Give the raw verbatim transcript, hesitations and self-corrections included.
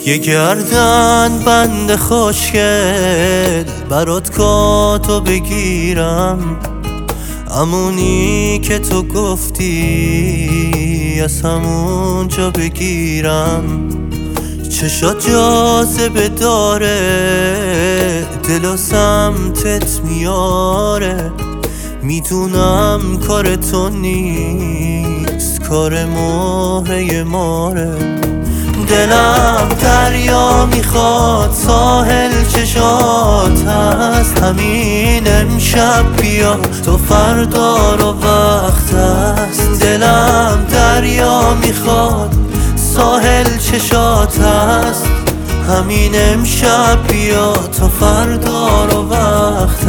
یه گردن بند خوشگل برات کاتو بگیرم، همونی که تو گفتی از همونجا بگیرم. چشات جاذبه داره، دل و سمتت میاره، میدونم کار تو نیست، کار مهره ماره. دلم دریا میخواد، ساحل چشات هست، همین امشب بیا تو فردا رو وقت هست. دلم دریا میخواد، ساحل چشات هست، همین امشب بیا تو فردا رو وقت